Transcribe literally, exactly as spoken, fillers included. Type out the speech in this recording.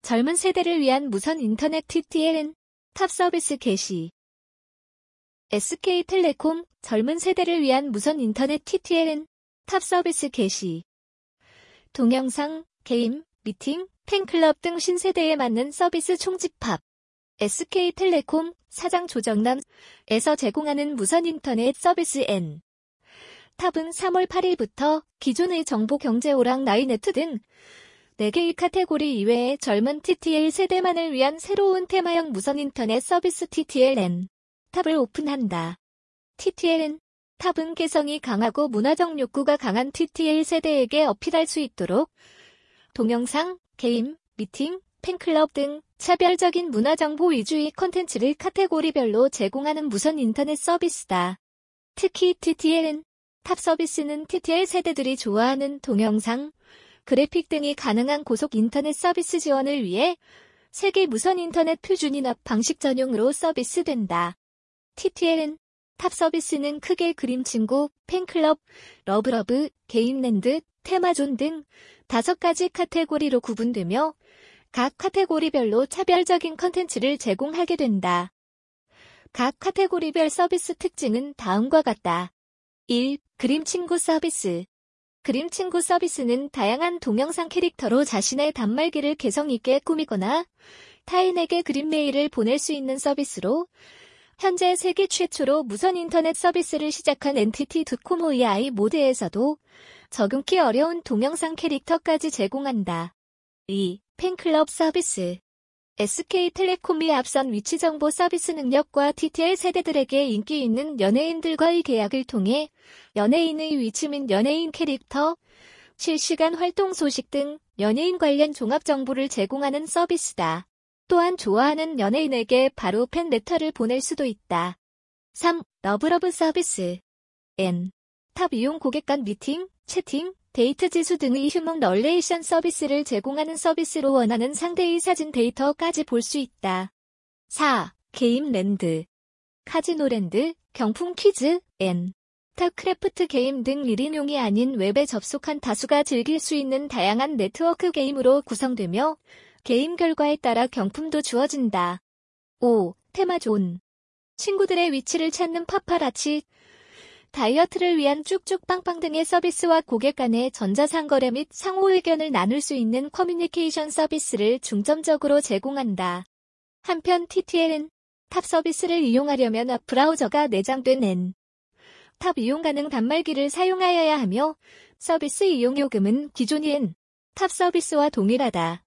젊은 세대를 위한 무선 인터넷 티티엘엔 탑 서비스 게시. 에스케이텔레콤 젊은 세대를 위한 무선 인터넷 티티엘엔 탑 서비스 게시. 동영상, 게임, 미팅, 팬클럽 등 신세대에 맞는 서비스 총집합. 에스케이텔레콤 사장 조정남에서 제공하는 무선 인터넷 서비스 N. 탑은 삼월 팔일부터 기존의 정보 경제 오락 나이네트 등 네 개의 카테고리 이외의 젊은 티티엘 세대만을 위한 새로운 테마형 무선 인터넷 서비스 티티엘엔 탑을 오픈한다. 티티엘엔 탑은 개성이 강하고 문화적 욕구가 강한 티티엘 세대에게 어필할 수 있도록 동영상, 게임, 미팅, 팬클럽 등 차별적인 문화정보 위주의 콘텐츠를 카테고리별로 제공하는 무선 인터넷 서비스다. 특히 티티엘엔 탑 서비스는 티티엘 세대들이 좋아하는 동영상, 그래픽 등이 가능한 고속 인터넷 서비스 지원을 위해 세계 무선 인터넷 표준 인합 방식 전용으로 서비스된다. 티티엘엔 탑 서비스는 크게 그림친구, 팬클럽, 러브러브, 게임랜드, 테마존 등 다섯 가지 카테고리로 구분되며 각 카테고리별로 차별적인 컨텐츠를 제공하게 된다. 각 카테고리별 서비스 특징은 다음과 같다. 일. 그림친구 서비스. 그림친구 서비스는 다양한 동영상 캐릭터로 자신의 단말기를 개성 있게 꾸미거나 타인에게 그림 메일을 보낼 수 있는 서비스로 현재 세계 최초로 무선 인터넷 서비스를 시작한 엔티티 드코모의 아이 모드에서도 적용키 어려운 동영상 캐릭터까지 제공한다. 이. 팬클럽 서비스. 에스케이텔레콤이 앞선 위치 정보 서비스 능력과 티티엘 세대들에게 인기 있는 연예인들과의 계약을 통해 연예인의 위치 및 연예인 캐릭터, 실시간 활동 소식 등 연예인 관련 종합 정보를 제공하는 서비스다. 또한 좋아하는 연예인에게 바로 팬 레터를 보낼 수도 있다. 삼. 러브러브 서비스. N. 탑 이용 고객 간 미팅, 채팅, 데이트 지수 등의 휴먼 널레이션 서비스를 제공하는 서비스로 원하는 상대의 사진 데이터까지 볼 수 있다. 사. 게임랜드. 카지노랜드, 경품 퀴즈, N. 탑 크래프트 게임 등 일인용이 아닌 웹에 접속한 다수가 즐길 수 있는 다양한 네트워크 게임으로 구성되며 게임 결과에 따라 경품도 주어진다. 오. 테마존. 친구들의 위치를 찾는 파파라치, 다이어트를 위한 쭉쭉 빵빵 등의 서비스와 고객 간의 전자상거래 및 상호 의견을 나눌 수 있는 커뮤니케이션 서비스를 중점적으로 제공한다. 한편 티티엘은 탑 서비스를 이용하려면 앱 브라우저가 내장된 N. 탑 이용 가능 단말기를 사용하여야 하며 서비스 이용 요금은 기존의 N. 탑 서비스와 동일하다.